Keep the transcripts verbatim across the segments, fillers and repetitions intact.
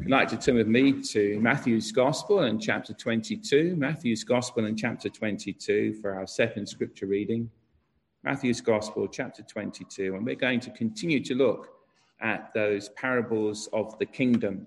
I'd like to turn with me to Matthew's Gospel and chapter twenty-two. Matthew's Gospel and chapter twenty-two for our second scripture reading. Matthew's Gospel, chapter twenty-two. And we're going to continue to look at those parables of the kingdom.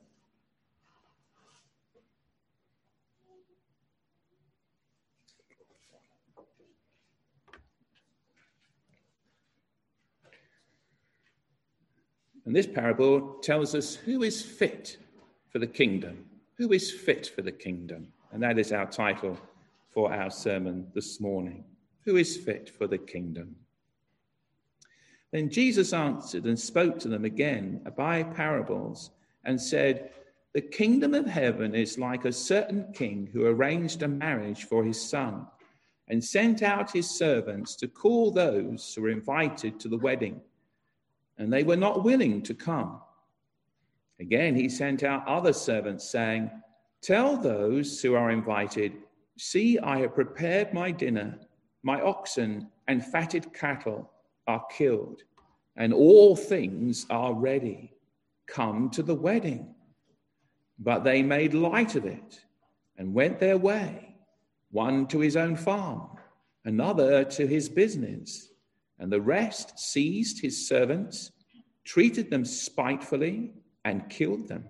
And this parable tells us who is fit for the kingdom. Who is fit for the kingdom? And that is our title for our sermon this morning. Who is fit for the kingdom? Then Jesus answered and spoke to them again by parables and said, "The kingdom of heaven is like a certain king who arranged a marriage for his son and sent out his servants to call those who were invited to the wedding. And they were not willing to come. Again, he sent out other servants, saying, 'Tell those who are invited, see, I have prepared my dinner. My oxen and fatted cattle are killed, and all things are ready. Come to the wedding.' But they made light of it and went their way, one to his own farm, another to his business. And the rest seized his servants, treated them spitefully, and killed them.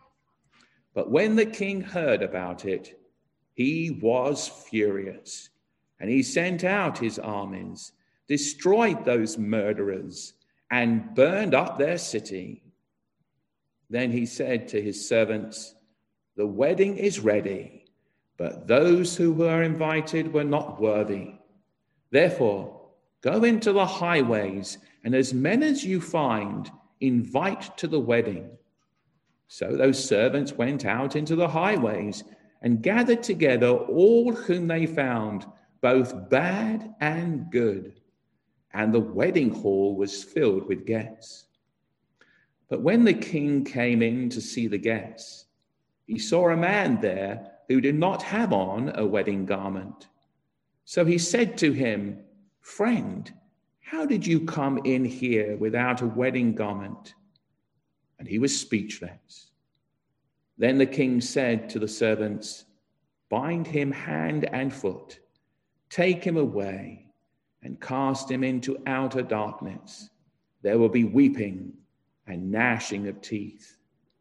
But when the king heard about it, he was furious, and he sent out his armies, destroyed those murderers, and burned up their city. Then he said to his servants, 'The wedding is ready, but those who were invited were not worthy. Therefore, go into the highways, and as many as you find, invite to the wedding.' So those servants went out into the highways and gathered together all whom they found, both bad and good. And the wedding hall was filled with guests. But when the king came in to see the guests, he saw a man there who did not have on a wedding garment. So he said to him, 'Friend, how did you come in here without a wedding garment?' And he was speechless. Then the king said to the servants, 'Bind him hand and foot, take him away, and cast him into outer darkness. There will be weeping and gnashing of teeth.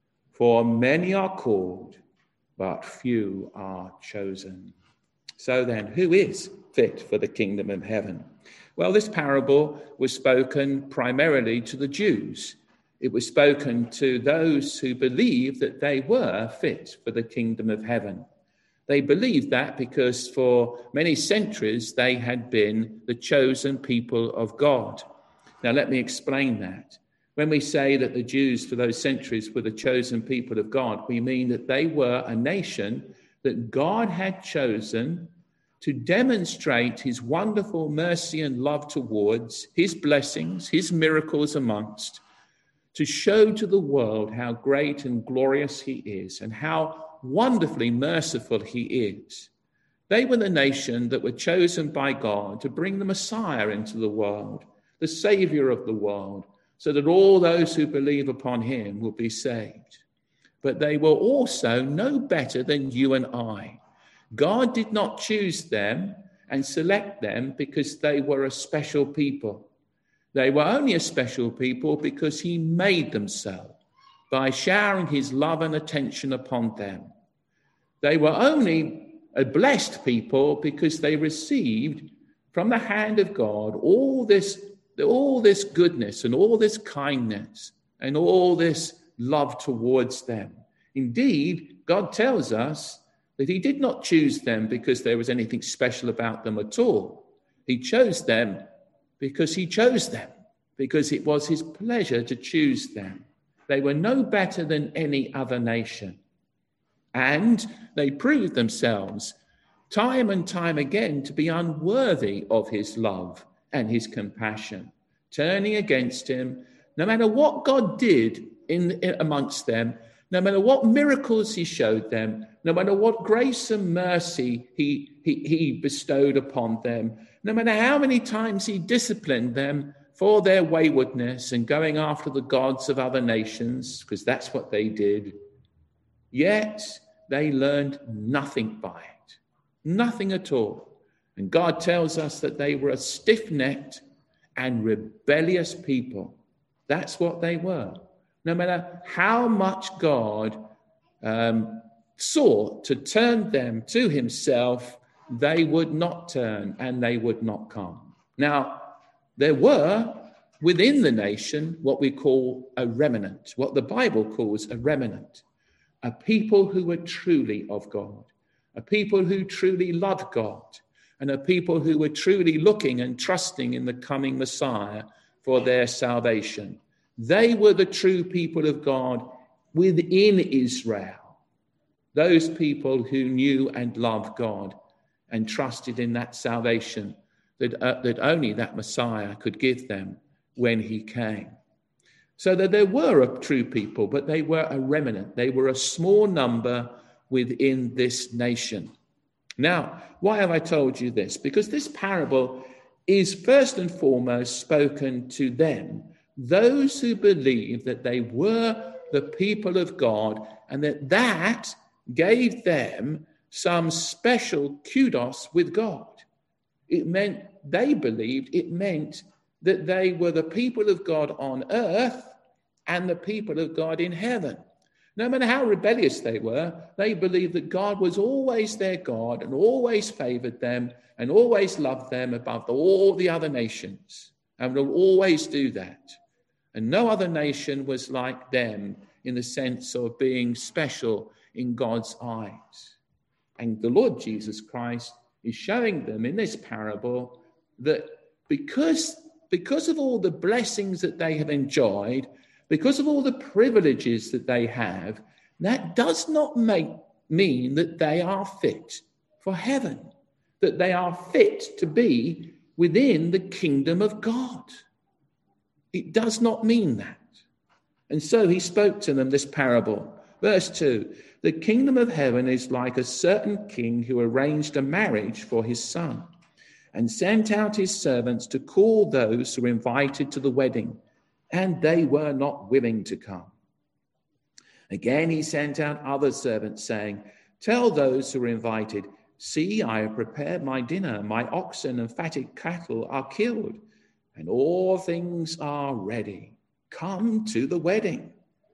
For many are called, but few are chosen.'" So then, who is fit for the kingdom of heaven? Well, this parable was spoken primarily to the Jews. It was spoken to those who believed that they were fit for the kingdom of heaven. They believed that because for many centuries they had been the chosen people of God. Now, let me explain that. When we say that the Jews for those centuries were the chosen people of God, we mean that they were a nation that God had chosen to demonstrate his wonderful mercy and love towards, his blessings, his miracles amongst, to show to the world how great and glorious he is and how wonderfully merciful he is. They were the nation that were chosen by God to bring the Messiah into the world, the Savior of the world, so that all those who believe upon him will be saved. But they were also no better than you and I. God did not choose them and select them because they were a special people. They were only a special people because he made them so, by showering his love and attention upon them. They were only a blessed people because they received from the hand of God all this, all this goodness and all this kindness and all this love towards them. Indeed, God tells us that he did not choose them because there was anything special about them at all. He chose them because he chose them, because it was his pleasure to choose them. They were no better than any other nation. And they proved themselves time and time again to be unworthy of his love and his compassion, turning against him, no matter what God did in, in amongst them, no matter what miracles he showed them, no matter what grace and mercy he, he, he bestowed upon them, no matter how many times he disciplined them for their waywardness and going after the gods of other nations, because that's what they did, Yet they learned nothing by it, nothing at all. And God tells us that they were a stiff-necked and rebellious people. That's what they were. No matter how much God um, sought to turn them to himself, they would not turn and they would not come. Now, there were within the nation what we call a remnant, what the Bible calls a remnant, a people who were truly of God, a people who truly loved God, and a people who were truly looking and trusting in the coming Messiah for their salvation. They were the true people of God within Israel, those people who knew and loved God and trusted in that salvation that, uh, that only that Messiah could give them when he came. So that there were a true people, but they were a remnant. They were a small number within this nation. Now, why have I told you this? Because this parable is first and foremost spoken to them, those who believe that they were the people of God and that that gave them some special kudos with God. It meant, they believed it meant that they were the people of God on earth and the people of God in heaven. No matter how rebellious they were, they believed that God was always their God and always favored them and always loved them above all the other nations and will always do that. And no other nation was like them in the sense of being special in God's eyes. And the Lord Jesus Christ is showing them in this parable that because, because of all the blessings that they have enjoyed, because of all the privileges that they have, that does not make, mean that they are fit for heaven, that they are fit to be within the kingdom of God. It does not mean that. And so he spoke to them this parable. Verse two, the kingdom of heaven is like a certain king who arranged a marriage for his son and sent out his servants to call those who were invited to the wedding, and they were not willing to come. Again, he sent out other servants, saying, tell those who are invited, see, I have prepared my dinner, my oxen and fatted cattle are killed, and all things are ready. Come to the wedding.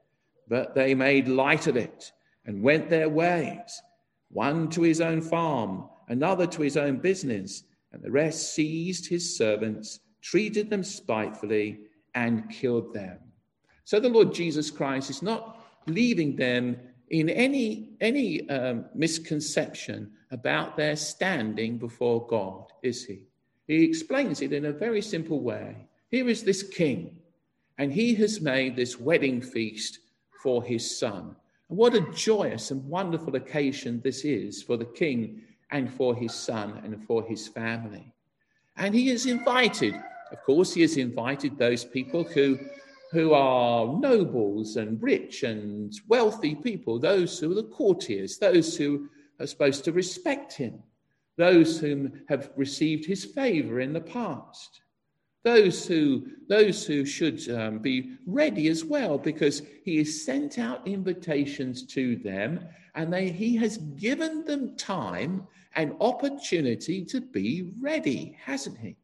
But they made light of it and went their ways, one to his own farm, another to his own business, and the rest seized his servants, treated them spitefully, and killed them. So the Lord Jesus Christ is not leaving them in any, any um, misconception about their standing before God, is he? He explains it in a very simple way. Here is this king, and he has made this wedding feast for his son. And what a joyous and wonderful occasion this is for the king and for his son and for his family. And he has invited, of course, he has invited those people who, who are nobles and rich and wealthy people, those who are the courtiers, those who are supposed to respect him, those who have received his favor in the past, those who, those who should um, be ready as well, because he has sent out invitations to them and they, he has given them time and opportunity to be ready, hasn't he?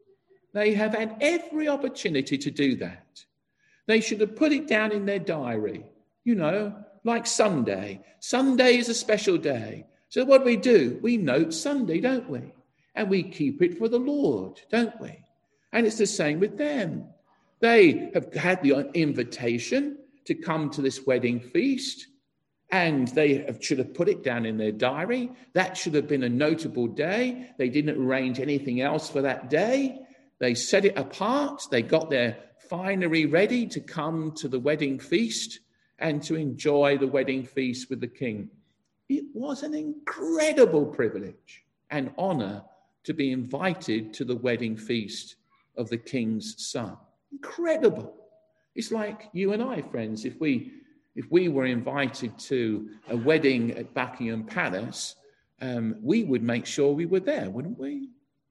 They have had every opportunity to do that. They should have put it down in their diary, you know, like Sunday. Sunday is a special day. So what do we do? We note Sunday, don't we? And we keep it for the Lord, don't we? And it's the same with them. They have had the invitation to come to this wedding feast, and they have, should have put it down in their diary. That should have been a notable day. They didn't arrange anything else for that day. They set it apart. They got their finery ready to come to the wedding feast and to enjoy the wedding feast with the king. It was an incredible privilege and honor to be invited to the wedding feast of the king's son. Incredible. It's like you and I, friends, if we if we were invited to a wedding at Buckingham Palace, um, we would make sure we were there, wouldn't we?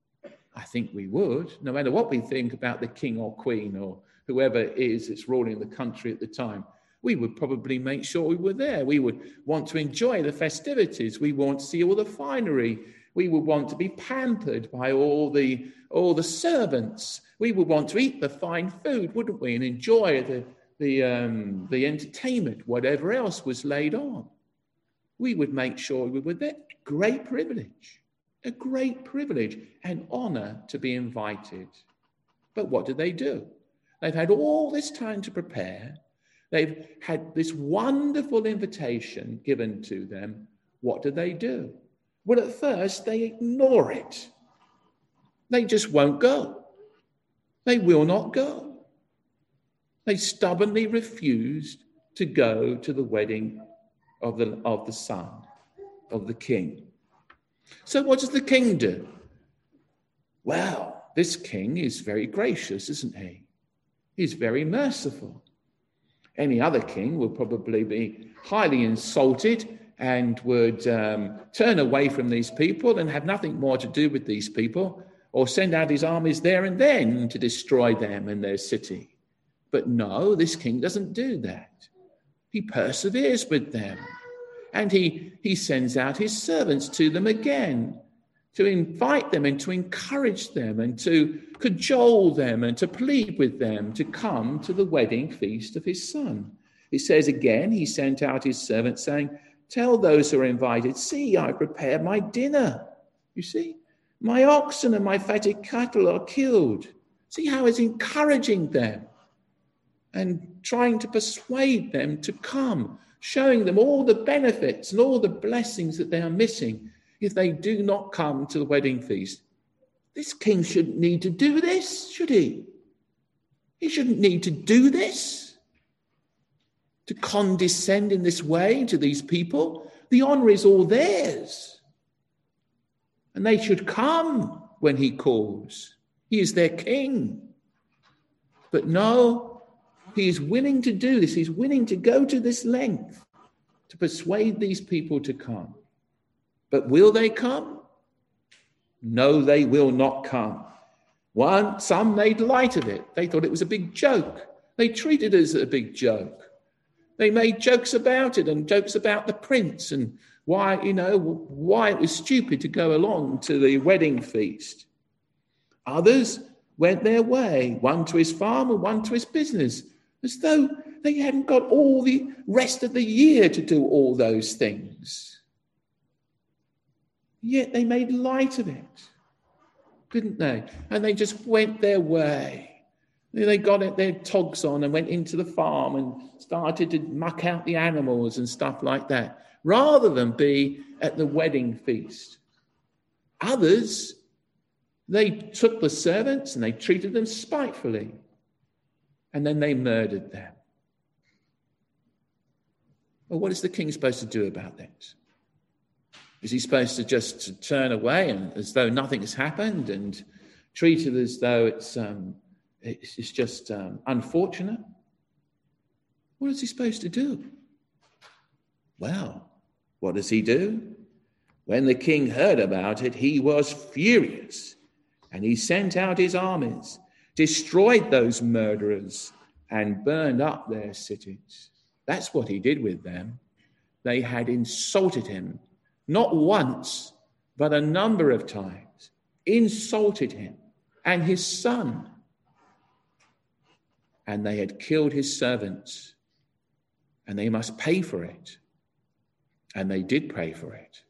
I think we would, no matter what we think about the king or queen or whoever it is that's ruling the country at the time. We would probably make sure we were there. We would want to enjoy the festivities. We want to see all the finery. We would want to be pampered by all the, all the servants. We would want to eat the fine food, wouldn't we, and enjoy the, the, um, the entertainment, whatever else was laid on. We would make sure we were there. Great privilege, a great privilege and honor to be invited. But what do they do? They've had all this time to prepare. They've had this wonderful invitation given to them. What do they do? Well, at first, they ignore it. They just won't go. They will not go. They stubbornly refused to go to the wedding of the, of the son, of the king. So what does the king do? Well, this king is very gracious, isn't he? He's very merciful. Any other king would probably be highly insulted and would um, turn away from these people and have nothing more to do with these people, or send out his armies there and then to destroy them and their city. But no, this king doesn't do that. He perseveres with them, and he, he sends out his servants to them again to invite them and to encourage them and to cajole them and to plead with them to come to the wedding feast of his son. It says again, he sent out his servants saying, tell those who are invited, see, I prepared my dinner. You see, my oxen and my fatted cattle are killed. See how he's encouraging them and trying to persuade them to come, showing them all the benefits and all the blessings that they are missing if they do not come to the wedding feast. This king shouldn't need to do this, should he? He shouldn't need to do this, to condescend in this way to these people. The honor is all theirs. And they should come when he calls. He is their king. But no, he is willing to do this. He's willing to go to this length to persuade these people to come. But will they come? No, they will not come. One, some made light of it. They thought it was a big joke. They treated it as a big joke. They made jokes about it and jokes about the prince and why, you know, why it was stupid to go along to the wedding feast. Others went their way, one to his farm and one to his business, as though they hadn't got all the rest of the year to do all those things. Yet they made light of it, didn't they? And they just went their way. They got their togs on and went into the farm and started to muck out the animals and stuff like that, rather than be at the wedding feast. Others, they took the servants and they treated them spitefully, and then they murdered them. Well, what is the king supposed to do about this? Is he supposed to just turn away and as though nothing has happened and treat it as though it's um, it's just um, unfortunate? What is he supposed to do? Well, what does he do? When the king heard about it, he was furious, and he sent out his armies, destroyed those murderers, and burned up their cities. That's what he did with them. They had insulted him. Not once, but a number of times, insulted him and his son. And they had killed his servants, and they must pay for it. And they did pay for it.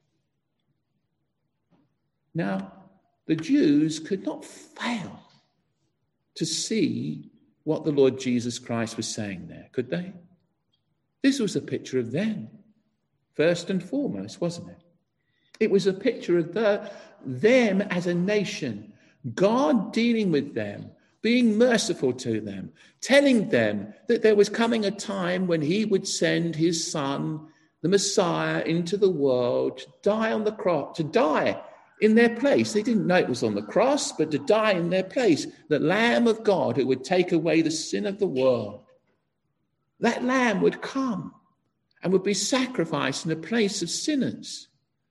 Now, the Jews could not fail to see what the Lord Jesus Christ was saying there, could they? This was a picture of them, first and foremost, wasn't it? It was a picture of the, them as a nation, God dealing with them, being merciful to them, telling them that there was coming a time when he would send his son, the Messiah, into the world to die on the cross, to die in their place. They didn't know it was on the cross, but to die in their place, the Lamb of God who would take away the sin of the world. That Lamb would come and would be sacrificed in the place of sinners.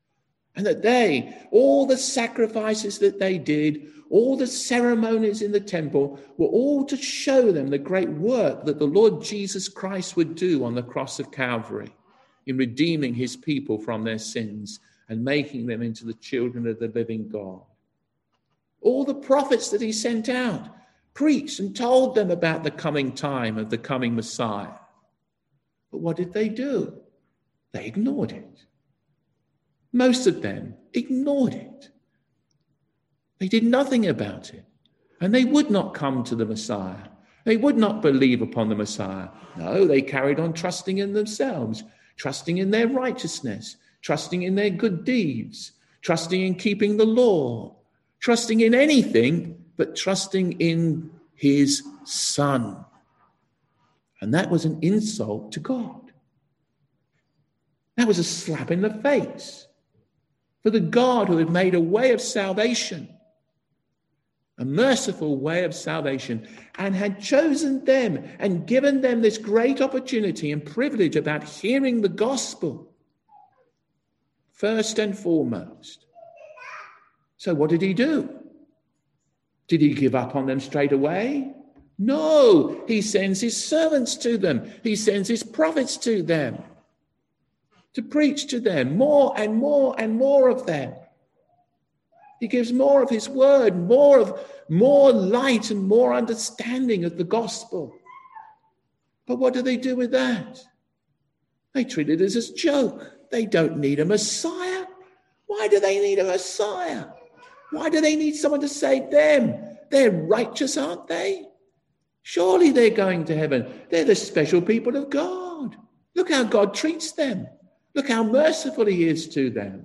And that they, all the sacrifices that they did, all the ceremonies in the temple, were all to show them the great work that the Lord Jesus Christ would do on the cross of Calvary in redeeming his people from their sins and making them into the children of the living God. All the prophets that he sent out preached and told them about the coming time of the coming Messiah. But what did they do? They ignored it. Most of them ignored it. They did nothing about it. And they would not come to the Messiah. They would not believe upon the Messiah. No, they carried on trusting in themselves, trusting in their righteousness, trusting in their good deeds, trusting in keeping the law, trusting in anything but trusting in his Son. And that was an insult to God. That was a slap in the face for the God who had made a way of salvation, a merciful way of salvation, and had chosen them and given them this great opportunity and privilege about hearing the gospel first and foremost. So what did he do? Did he give up on them straight away? No, he sends his servants to them. He sends his prophets to them to preach to them, more and more and more of them. He gives more of his word, more of more light and more understanding of the gospel. But what do they do with that? They treat it as a joke. They don't need a Messiah. Why do they need a Messiah? Why do they need someone to save them? They're righteous, aren't they? Surely they're going to heaven. They're the special people of God. Look how God treats them. Look how merciful he is to them.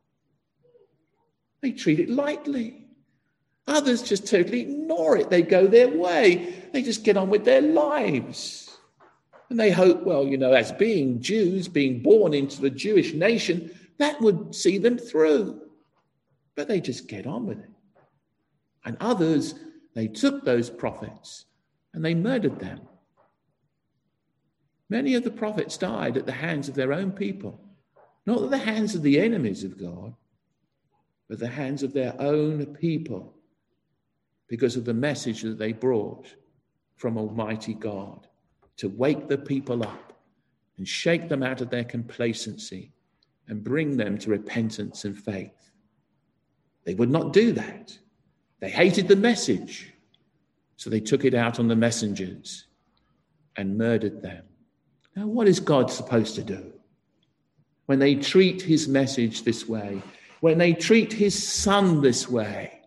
They treat it lightly. Others just totally ignore it. They go their way. They just get on with their lives. And they hope, well, you know, as being Jews, being born into the Jewish nation, that would see them through. But they just get on with it. And others, they took those prophets and they murdered them. Many of the prophets died at the hands of their own people, not at the hands of the enemies of God, but the hands of their own people, because of the message that they brought from Almighty God to wake the people up and shake them out of their complacency and bring them to repentance and faith. They would not do that. They hated the message, so they took it out on the messengers and murdered them. Now, what is God supposed to do when they treat his message this way, when they treat his Son this way?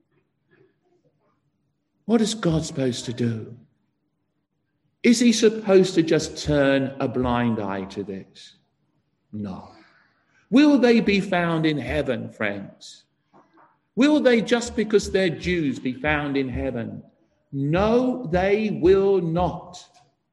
What is God supposed to do? Is he supposed to just turn a blind eye to this? No. Will they be found in heaven, friends? Will they, just because they're Jews, be found in heaven? No, they will not.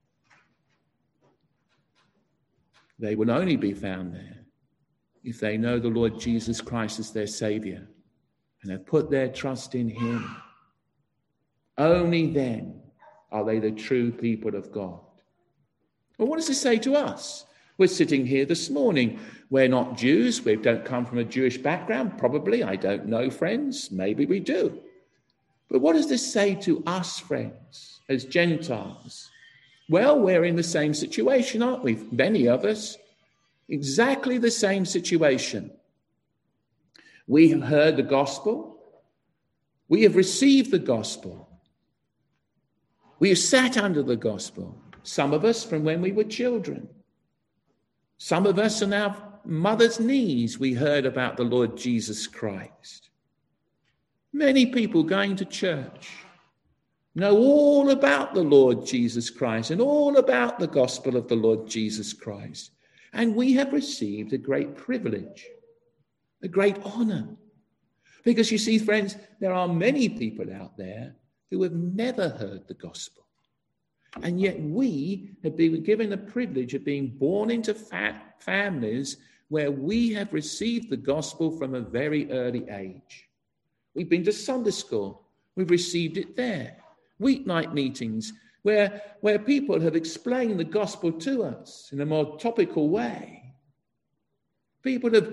They will only be found there if they know the Lord Jesus Christ as their Saviour and have put their trust in him. Only then are they the true people of God. Well, what does this say to us? We're sitting here this morning. We're not Jews. We don't come from a Jewish background. Probably. I don't know, friends. Maybe we do. But what does this say to us, friends, as Gentiles? Well, we're in the same situation, aren't we? Many of us. Exactly the same situation. We have heard the gospel. We have received the gospel. We have sat under the gospel. Some of us from when we were children. Some of us on our mother's knees, we heard about the Lord Jesus Christ. Many people going to church know all about the Lord Jesus Christ and all about the gospel of the Lord Jesus Christ. And we have received a great privilege, a great honor. Because you see, friends, there are many people out there who have never heard the gospel. And yet we have been given the privilege of being born into fa- families where we have received the gospel from a very early age. We've been to Sunday school. We've received it there. Weeknight meetings where, where people have explained the gospel to us in a more topical way. People have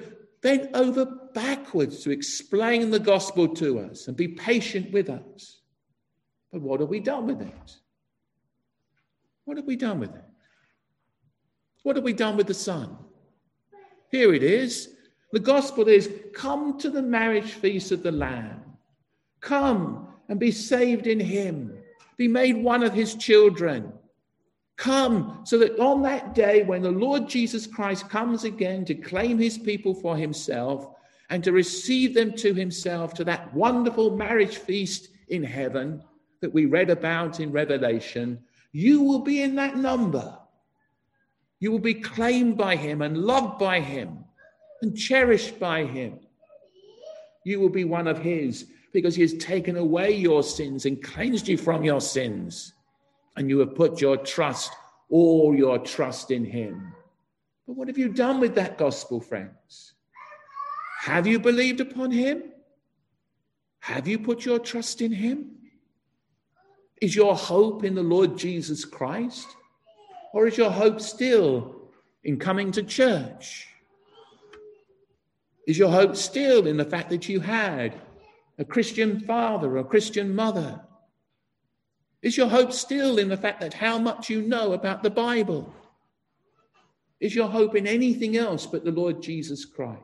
bent over backwards to explain the gospel to us and be patient with us. But what have we done with it? What have we done with it? What have we done with the Son? Here it is. The gospel is, come to the marriage feast of the Lamb. Come and be saved in him. Be made one of his children. Come so that on that day when the Lord Jesus Christ comes again to claim his people for himself and to receive them to himself, to that wonderful marriage feast in heaven that we read about in Revelation, you will be in that number. You will be claimed by him and loved by him and cherished by him. You will be one of his because he has taken away your sins and cleansed you from your sins. And you have put your trust, all your trust in him. But what have you done with that gospel, friends? Have you believed upon him? Have you put your trust in him? Is your hope in the Lord Jesus Christ? Or is your hope still in coming to church? Is your hope still in the fact that you had a Christian father or a Christian mother? Is your hope still in the fact that how much you know about the Bible? Is your hope in anything else but the Lord Jesus Christ?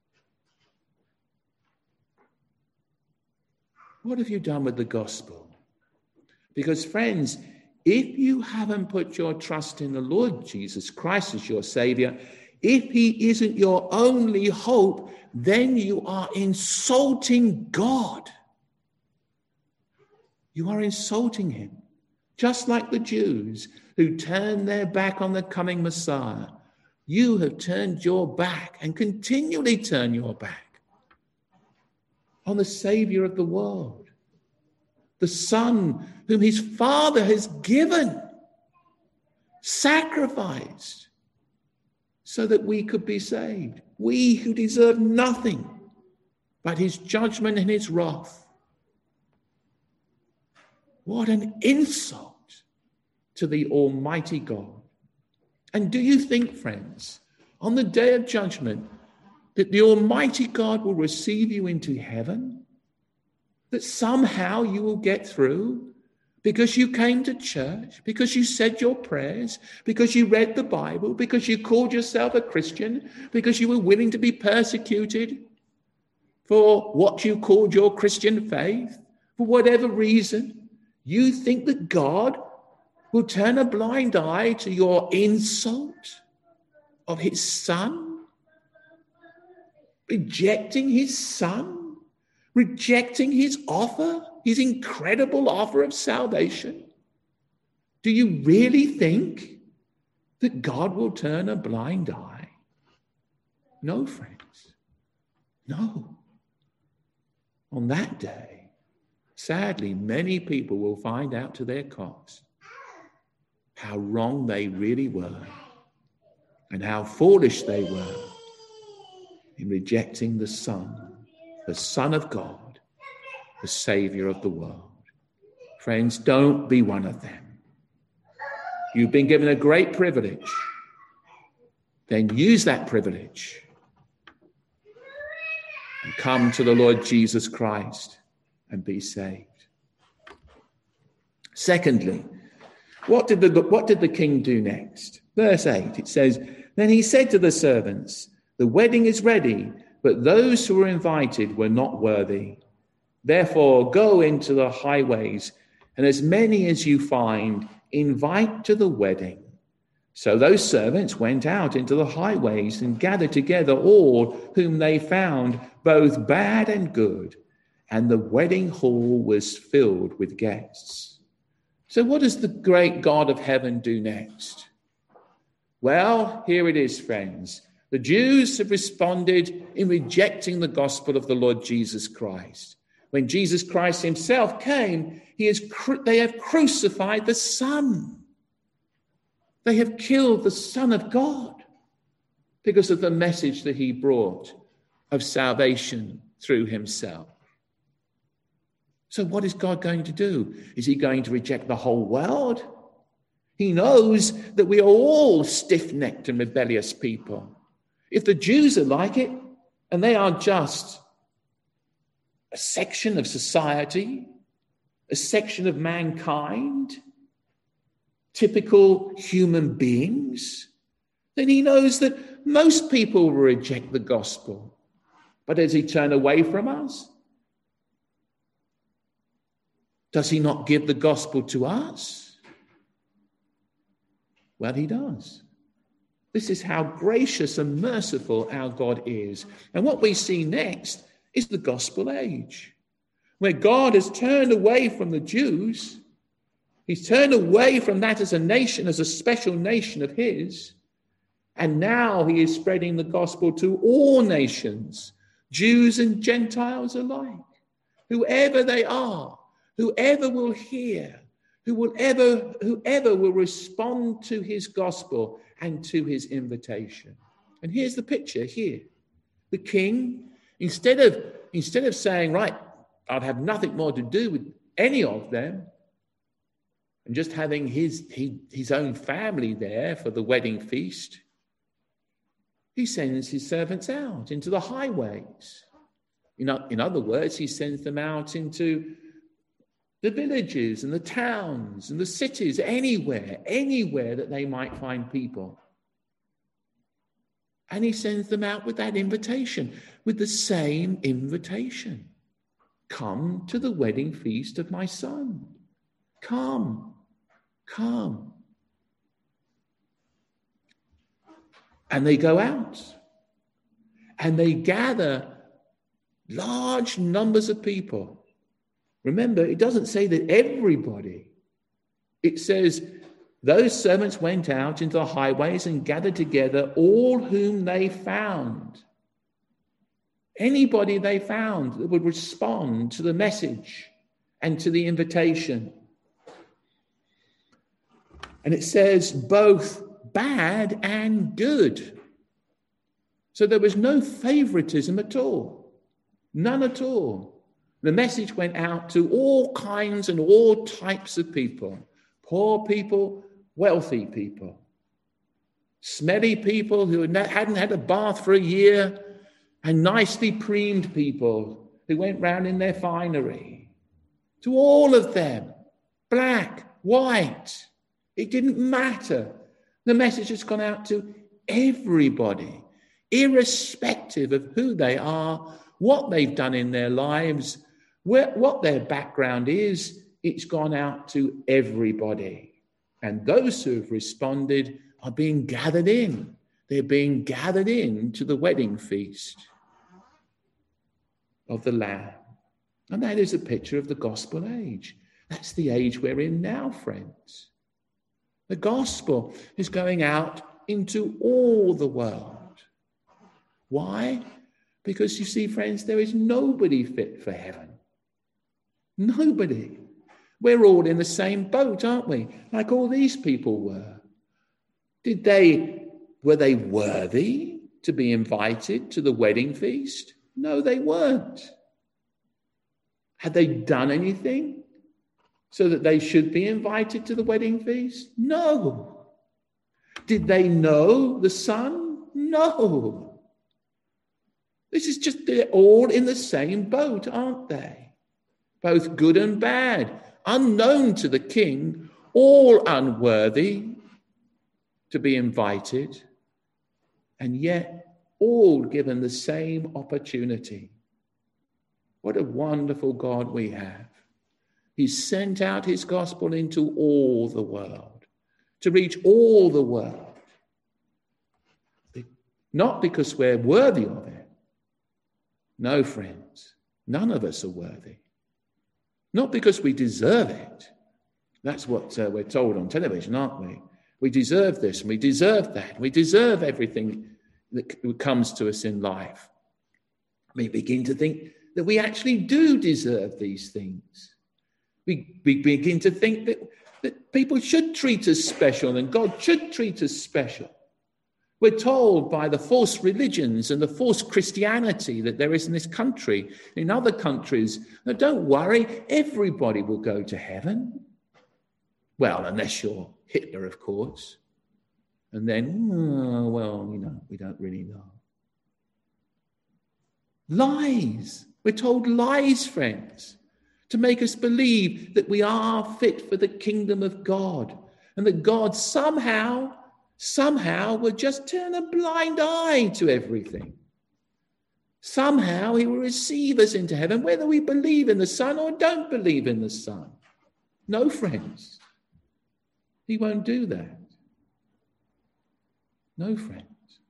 What have you done with the gospel? Because, friends, if you haven't put your trust in the Lord Jesus Christ as your Savior, if he isn't your only hope, then you are insulting God. You are insulting him, just like the Jews who turned their back on the coming Messiah. You have turned your back and continually turn your back on the Savior of the world, the Son whom his Father has given, sacrificed, so that we could be saved. We who deserve nothing but his judgment and his wrath. What an insult to the Almighty God. And do you think, friends, on the day of judgment, that the Almighty God will receive you into heaven? That somehow you will get through because you came to church, because you said your prayers, because you read the Bible, because you called yourself a Christian, because you were willing to be persecuted for what you called your Christian faith, for whatever reason? You think that God will turn a blind eye to your insult of his Son? Rejecting his Son? Rejecting his offer, his incredible offer of salvation? Do you really think that God will turn a blind eye? No, friends. No. On that day, sadly, many people will find out to their cost how wrong they really were and how foolish they were in rejecting the Son, the Son of God, the Savior of the world. Friends, don't be one of them. You've been given a great privilege. Then use that privilege and come to the Lord Jesus Christ and be saved. Secondly, what did the what did the king do next? Verse eight, it says, "Then he said to the servants, 'The wedding is ready, but those who were invited were not worthy. Therefore, go into the highways, and as many as you find, invite to the wedding.' So those servants went out into the highways and gathered together all whom they found, both bad and good, and the wedding hall was filled with guests." So what does the great God of heaven do next? Well, here it is, friends. The Jews have responded in rejecting the gospel of the Lord Jesus Christ. When Jesus Christ himself came, he is cru- they have crucified the Son. They have killed the Son of God because of the message that he brought of salvation through himself. So what is God going to do? Is he going to reject the whole world? He knows that we are all stiff-necked and rebellious people. If the Jews are like it, And they are just a section of society, a section of mankind, typical human beings, then he knows that most people will reject the gospel. But does he turn away from us? Does he not give the gospel to us? Well, he does. This is how gracious and merciful our God is. And what we see next is the gospel age, where God has turned away from the Jews. He's turned away from that as a nation, as a special nation of his. And now he is spreading the gospel to all nations, Jews and Gentiles alike. Whoever they are, whoever will hear, who will ever, whoever will respond to his gospel and to his invitation. And here's the picture here. The king, instead of, instead of saying, right, I'd have nothing more to do with any of them, and just having his, his, his own family there for the wedding feast, he sends his servants out into the highways. You know, in other words, he sends them out into the villages and the towns and the cities, anywhere, anywhere that they might find people. And he sends them out with that invitation, with the same invitation. Come to the wedding feast of my son. Come, come. And they go out and they gather large numbers of people. Remember, it doesn't say that everybody. It says those servants went out into the highways and gathered together all whom they found. Anybody they found that would respond to the message and to the invitation. And it says both bad and good. So there was no favoritism at all. None at all. The message went out to all kinds and all types of people. Poor people, wealthy people. Smelly people who hadn't had a bath for a year, and nicely preened people who went round in their finery. To all of them, black, white, it didn't matter. The message has gone out to everybody, irrespective of who they are, what they've done in their lives, where, what their background is. It's gone out to everybody. And those who have responded are being gathered in. They're being gathered in to the wedding feast of the Lamb. And that is a picture of the gospel age. That's the age we're in now, friends. The gospel is going out into all the world. Why? Because you see, friends, there is nobody fit for heaven. Nobody. We're all in the same boat, aren't we? Like all these people were. Did they, were they worthy to be invited to the wedding feast? No, they weren't. Had they done anything so that they should be invited to the wedding feast? No. Did they know the Son? No. This is just, they're all in the same boat, aren't they? Both good and bad, unknown to the King, all unworthy to be invited, and yet all given the same opportunity. What a wonderful God we have. He sent out his gospel into all the world, to reach all the world. Not because we're worthy of it. No, friends, none of us are worthy. Not because we deserve it. That's what uh, we're told on television, aren't we? We deserve this and we deserve that. We deserve everything that comes to us in life. We begin to think that we actually do deserve these things. We, we begin to think that, that people should treat us special and God should treat us special. We're told by the false religions and the false Christianity that there is in this country, in other countries, that don't worry, everybody will go to heaven. Well, unless you're Hitler, of course. And then, oh, well, you know, we don't really know. Lies. We're told lies, friends, to make us believe that we are fit for the kingdom of God and that God somehow, somehow will just turn a blind eye to everything. Somehow he will receive us into heaven, whether we believe in the Son or don't believe in the Son. No, friends. He won't do that. No, friends.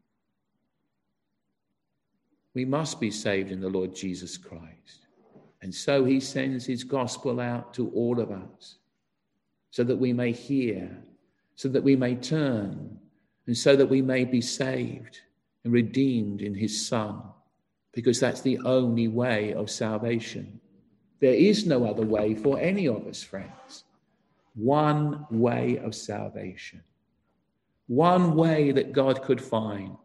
We must be saved in the Lord Jesus Christ. And so he sends his gospel out to all of us so that we may hear, so that we may turn, and so that we may be saved and redeemed in his Son, because that's the only way of salvation. There is no other way for any of us, friends. One way of salvation. One way that God could find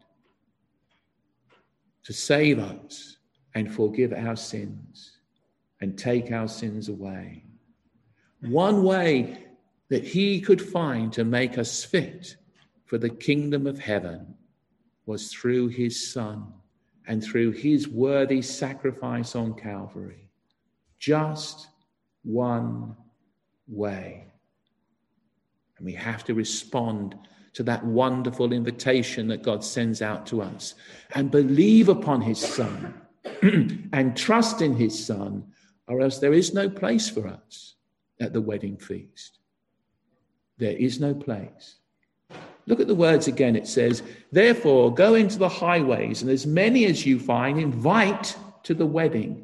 to save us and forgive our sins and take our sins away. One way that he could find to make us fit for the kingdom of heaven was through his Son and through his worthy sacrifice on Calvary. Just one way. And we have to respond to that wonderful invitation that God sends out to us and believe upon his Son and trust in his Son, or else there is no place for us at the wedding feast. There is no place. Look at the words again. It says, therefore, go into the highways, and as many as you find, invite to the wedding.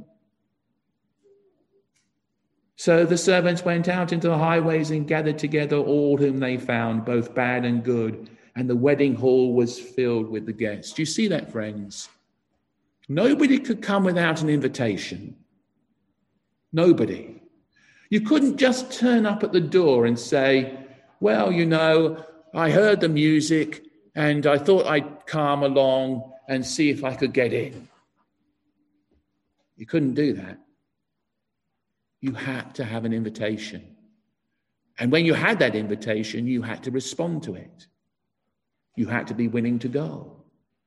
So the servants went out into the highways and gathered together all whom they found, both bad and good, and the wedding hall was filled with the guests. Do you see that, friends? Nobody could come without an invitation. Nobody. You couldn't just turn up at the door and say, well, you know, I heard the music and I thought I'd come along and see if I could get in. You couldn't do that. You had to have an invitation. And when you had that invitation, you had to respond to it. You had to be willing to go.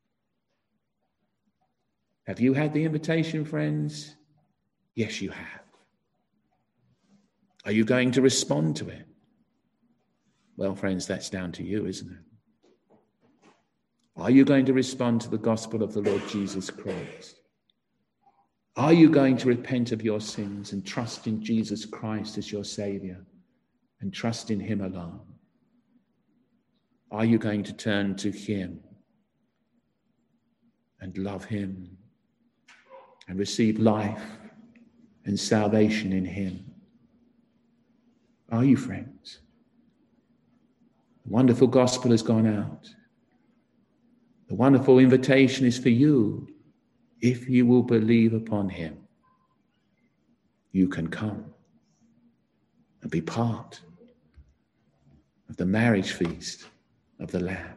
Have you had the invitation, friends? Yes, you have. Are you going to respond to it? Well, friends, that's down to you, isn't it? Are you going to respond to the gospel of the Lord Jesus Christ? Are you going to repent of your sins and trust in Jesus Christ as your Savior and trust in him alone? Are you going to turn to him and love him and receive life and salvation in him? Are you, friends? The wonderful gospel has gone out. The wonderful invitation is for you. If you will believe upon him, you can come and be part of the marriage feast of the Lamb.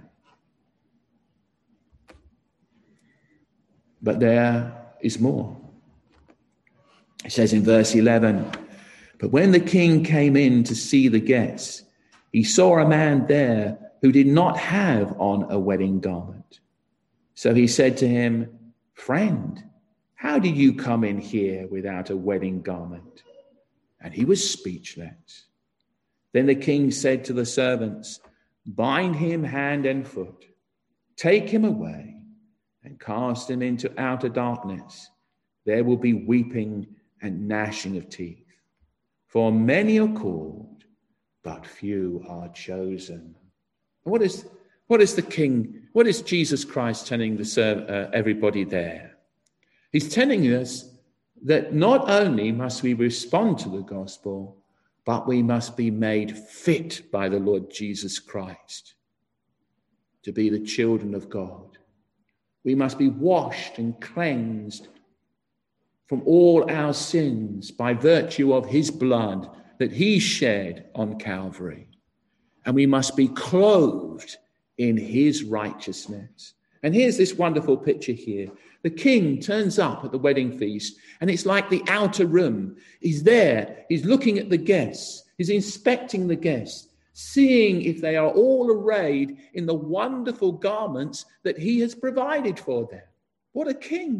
But there is more. It says in verse eleven, but when the king came in to see the guests, he saw a man there who did not have on a wedding garment. So he said to him, friend, how did you come in here without a wedding garment? And he was speechless. Then the king said to the servants, bind him hand and foot, take him away and cast him into outer darkness. There will be weeping and gnashing of teeth. For many are called, but few are chosen. What is, what is the king, what is Jesus Christ telling the serv- uh, everybody there? He's telling us that not only must we respond to the gospel, but we must be made fit by the Lord Jesus Christ to be the children of God. We must be washed and cleansed from all our sins by virtue of his blood that he shed on Calvary. And we must be clothed in his righteousness. And here's this wonderful picture here. The king turns up at the wedding feast, and it's like the outer room. He's there. He's looking at the guests. He's inspecting the guests, seeing if they are all arrayed in the wonderful garments that he has provided for them. What a king.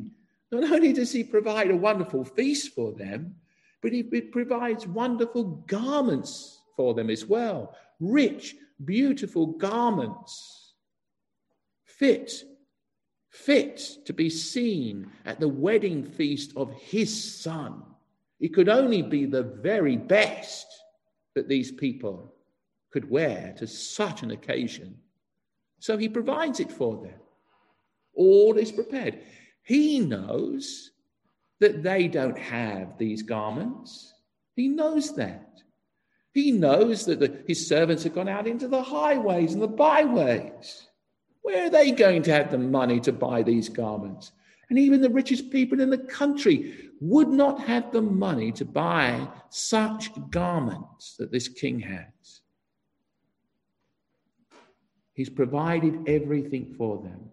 Not only does he provide a wonderful feast for them, but he provides wonderful garments for them as well. Rich, beautiful garments. Fit, fit to be seen at the wedding feast of his son. It could only be the very best that these people could wear to such an occasion. So he provides it for them. All is prepared. He knows that they don't have these garments. He knows that. He knows that the, his servants have gone out into the highways and the byways. Where are they going to have the money to buy these garments? And even the richest people in the country would not have the money to buy such garments that this king has. He's provided everything for them.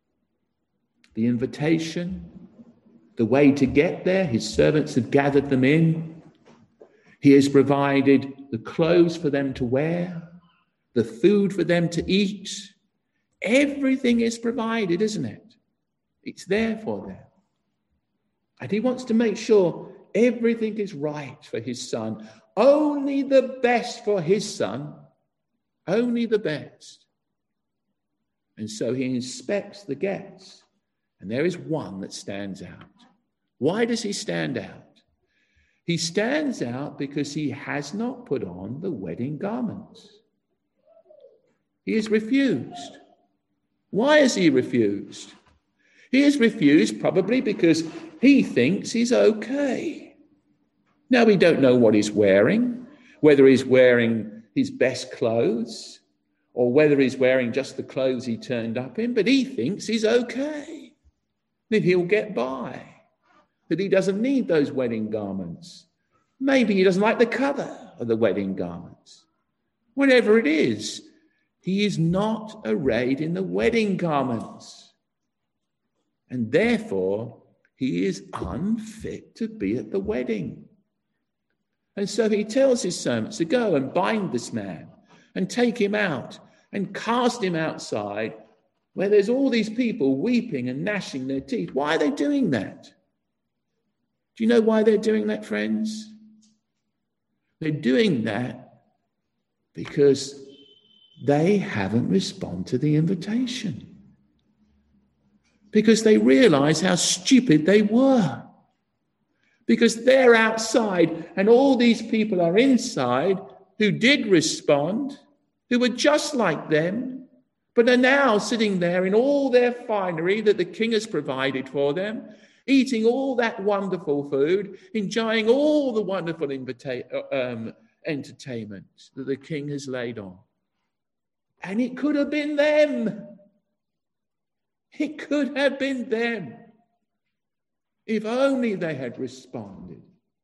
The invitation, the way to get there, his servants have gathered them in. He has provided the clothes for them to wear, the food for them to eat. Everything is provided, isn't it? It's there for them. And he wants to make sure everything is right for his son. Only the best for his son. Only the best. And so he inspects the guests. And there is one that stands out. Why does he stand out? He stands out because he has not put on the wedding garments. He has refused. Why has he refused? He has refused probably because he thinks he's okay. Now, we don't know what he's wearing, whether he's wearing his best clothes or whether he's wearing just the clothes he turned up in, but he thinks he's okay. That he'll get by, that he doesn't need those wedding garments. Maybe he doesn't like the colour of the wedding garments. Whatever it is, he is not arrayed in the wedding garments. And therefore, he is unfit to be at the wedding. And so he tells his servants to go and bind this man and take him out and cast him outside where there's all these people weeping and gnashing their teeth. Why are they doing that? Do you know why they're doing that, friends? They're doing that because they haven't responded to the invitation. Because they realize how stupid they were. Because they're outside and all these people are inside who did respond, who were just like them, but are now sitting there in all their finery that the king has provided for them, eating all that wonderful food, enjoying all the wonderful invita- um, entertainment that the king has laid on. And it could have been them. It could have been them. If only they had responded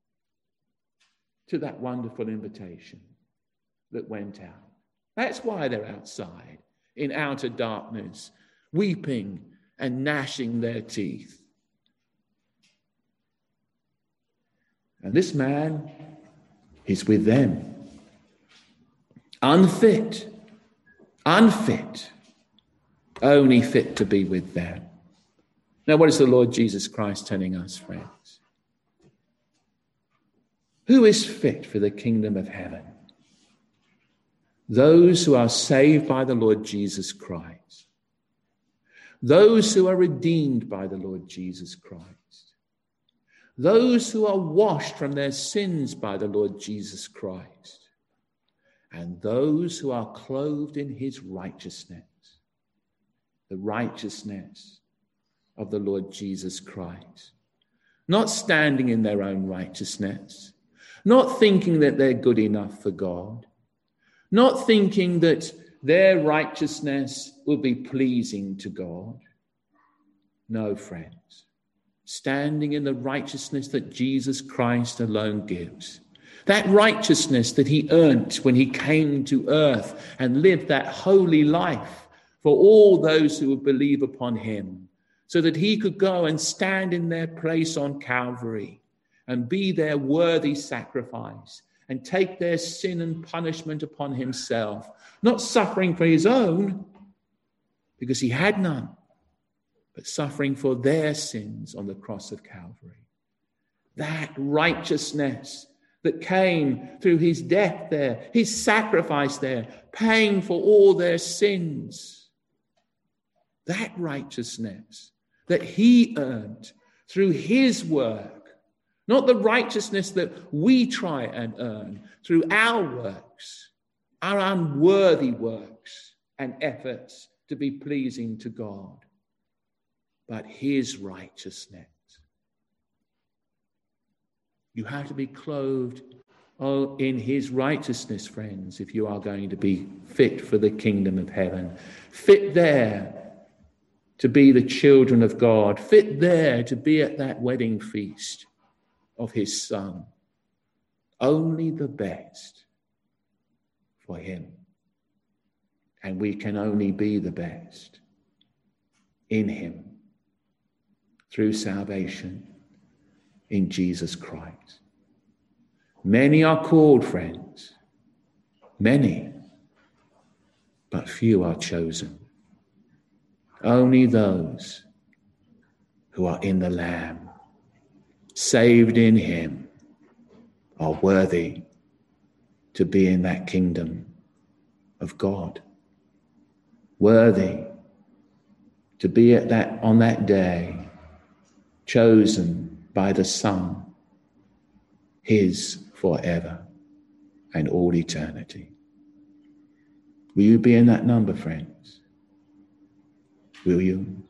to that wonderful invitation that went out. That's why they're outside in outer darkness, weeping and gnashing their teeth. And this man is with them. Unfit, unfit, only fit to be with them. Now, what is the Lord Jesus Christ telling us, friends? Who is fit for the kingdom of heaven? Those who are saved by the Lord Jesus Christ. Those who are redeemed by the Lord Jesus Christ. Those who are washed from their sins by the Lord Jesus Christ. And those who are clothed in his righteousness. The righteousness of the Lord Jesus Christ. Not standing in their own righteousness. Not thinking that they're good enough for God. Not thinking that their righteousness will be pleasing to God. No, friends. Standing in the righteousness that Jesus Christ alone gives. That righteousness that he earned when he came to earth and lived that holy life for all those who would believe upon him, so that he could go and stand in their place on Calvary and be their worthy sacrifice and take their sin and punishment upon himself, not suffering for his own, because he had none, but suffering for their sins on the cross of Calvary. That righteousness that came through his death there, his sacrifice there, paying for all their sins. That righteousness that he earned through his work, not the righteousness that we try and earn through our works, our unworthy works and efforts to be pleasing to God, but his righteousness. You have to be clothed oh, in his righteousness, friends, if you are going to be fit for the kingdom of heaven. Fit there to be the children of God. Fit there to be at that wedding feast of his Son. Only the best for him. And we can only be the best in him through salvation in Jesus Christ. Many are called, friends, many, but few are chosen. Only those who are in the Lamb, saved in him, are worthy to be in that kingdom of God. Worthy to be at that on that day, chosen by the Son, his forever and all eternity. Will you be in that number, friends? Will you?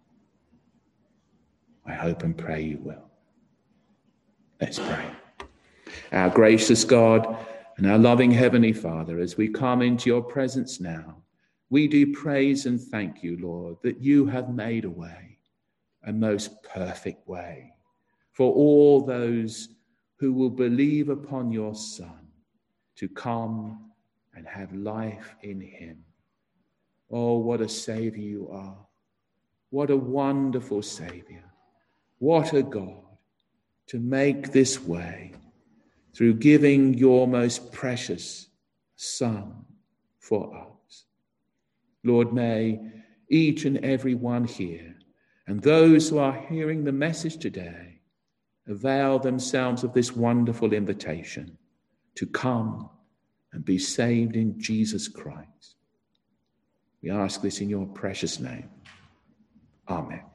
I hope and pray you will. Let's pray. Our gracious God and our loving Heavenly Father, as we come into your presence now, we do praise and thank you, Lord, that you have made a way, a most perfect way, for all those who will believe upon your Son to come and have life in him. Oh, what a Saviour you are. What a wonderful Saviour. What a God to make this way through giving your most precious Son for us. Lord, may each and every one here and those who are hearing the message today avail themselves of this wonderful invitation to come and be saved in Jesus Christ. We ask this in your precious name. Amen.